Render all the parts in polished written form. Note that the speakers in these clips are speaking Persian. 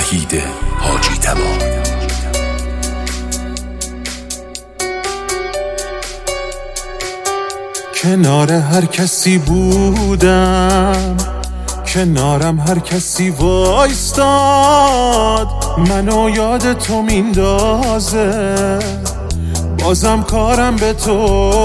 وحید حاجی طبا. کنار هر کسی بودم، کنارم هر کسی وایستاد، منو یاد تو میندازه، بازم کارم به تو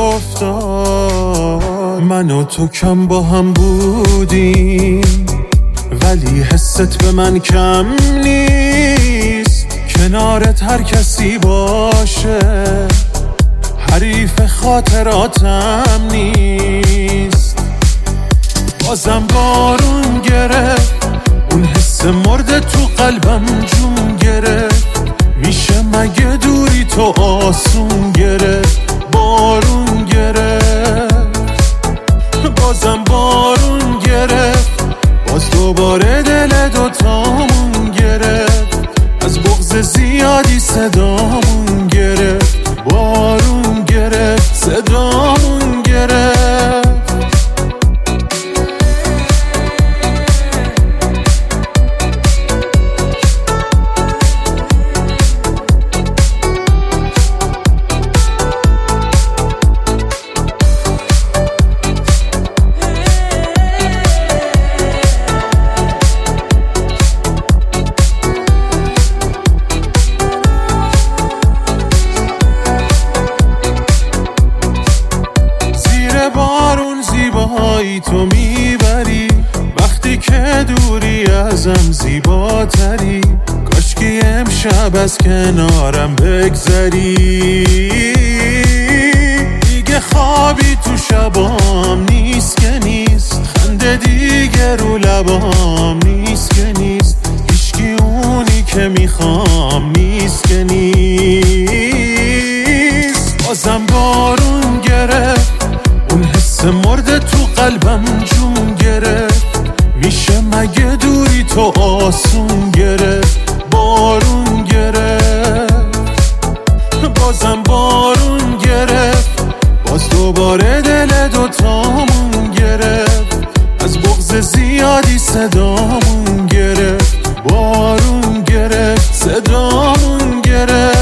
افتاد. من و تو کم با هم بودیم ولی حست به من کم نیست. کنارت هر کسی باشه حریف خاطراتم نیست. بازم بارون گرفت، اون حس مرده تو قلبم جون گرفت. میشه مگه دوری تو آسون گرفت؟ بارون گرفت، بازم بارون گرفت، باز دوباره دل دوتامون گرفت. از بغض زیادی صدامون گرفت، بارون گرفت، صدامون گرفت. بارون زیبایی تو میبری، وقتی که دوری ازم زیباتری. کاشکی امشب از کنارم بگذری، دیگه خوابی تو شبام نیست که نیست، خنده دیگه رو لبام نیست که نیست، هیچکی اونی که میخوام نیست که نیست. بازم بارون گرفت، اون حس مرده تو قلبم جون گرفت. میشه مگه دوری تو آسون گرفت؟ بارون گرفت، بازم بارون گرفت، باز دوباره دل دوتامون گرفت. از بغض زیادی صدامون گرفت، بارون گرفت، صدامون گرفت.